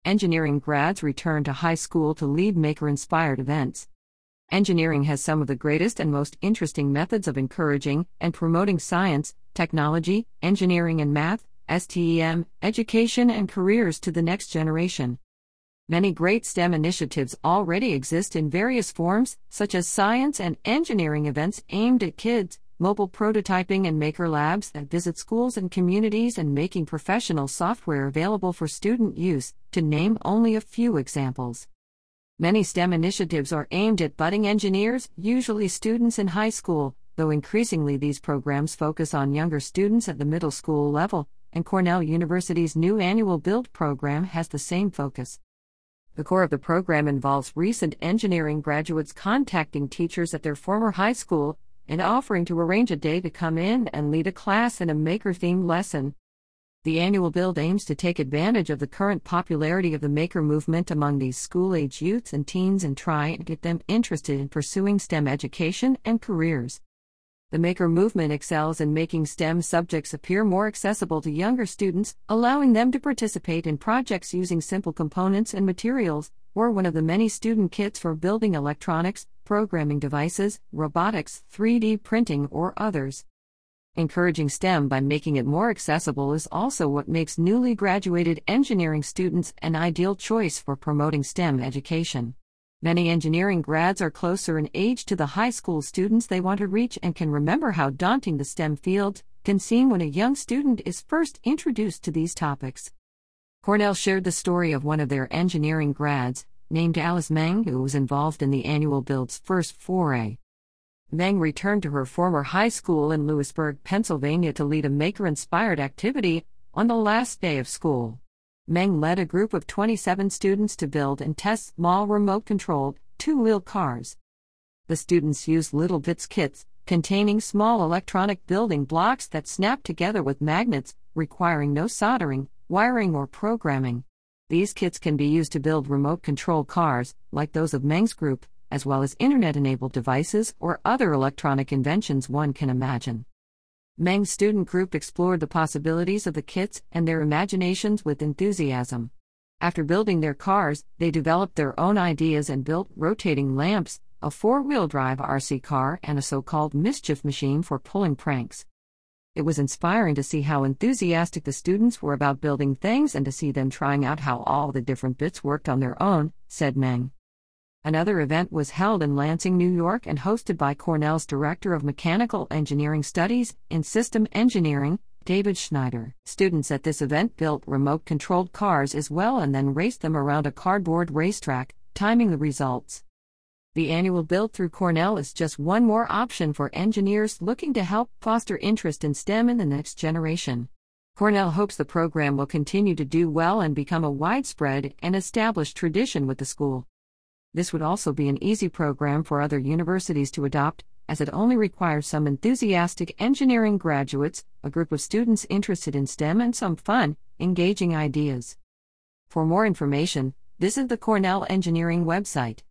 Engineering grads return to high school to lead maker-inspired events. Engineering has some of the greatest and most interesting methods of encouraging and promoting science, technology, engineering and math, STEM, education and careers to the next generation. Many great STEM initiatives already exist in various forms, such as science and engineering events aimed at kids, mobile prototyping and maker labs that visit schools and communities, and making professional software available for student use, to name only a few examples. Many STEM initiatives are aimed at budding engineers, usually students in high school, though increasingly these programs focus on younger students at the middle school level, and Cornell University's new annual Build program has the same focus. The core of the program involves recent engineering graduates contacting teachers at their former high school and offering to arrange a day to come in and lead a class in a maker-themed lesson. The annual Build aims to take advantage of the current popularity of the maker movement among these school-age youths and teens and try and get them interested in pursuing STEM education and careers. The maker movement excels in making STEM subjects appear more accessible to younger students, allowing them to participate in projects using simple components and materials, or one of the many student kits for building electronics, programming devices, robotics, 3D printing, or others. Encouraging STEM by making it more accessible is also what makes newly graduated engineering students an ideal choice for promoting STEM education. Many engineering grads are closer in age to the high school students they want to reach and can remember how daunting the STEM field can seem when a young student is first introduced to these topics. Cornell shared the story of one of their engineering grads, named Alice Meng, who was involved in the annual Build's first foray. Meng returned to her former high school in Lewisburg, Pennsylvania to lead a maker-inspired activity on the last day of school. Meng led a group of 27 students to build and test small remote-controlled, two-wheel cars. The students used Little Bits kits, containing small electronic building blocks that snap together with magnets, requiring no soldering, wiring or programming. These kits can be used to build remote-control cars, like those of Meng's group, as well as internet-enabled devices or other electronic inventions one can imagine. Meng's student group explored the possibilities of the kits and their imaginations with enthusiasm. After building their cars, they developed their own ideas and built rotating lamps, a four-wheel drive RC car, and a so-called mischief machine for pulling pranks. It was inspiring to see how enthusiastic the students were about building things and to see them trying out how all the different bits worked on their own, said Meng. Another event was held in Lansing, New York, and hosted by Cornell's Director of Mechanical Engineering Studies in System Engineering, David Schneider. Students at this event built remote-controlled cars as well and then raced them around a cardboard racetrack, timing the results. The annual Build through Cornell is just one more option for engineers looking to help foster interest in STEM in the next generation. Cornell hopes the program will continue to do well and become a widespread and established tradition with the school. This would also be an easy program for other universities to adopt, as it only requires some enthusiastic engineering graduates, a group of students interested in STEM, and some fun, engaging ideas. For more information, visit the Cornell Engineering website.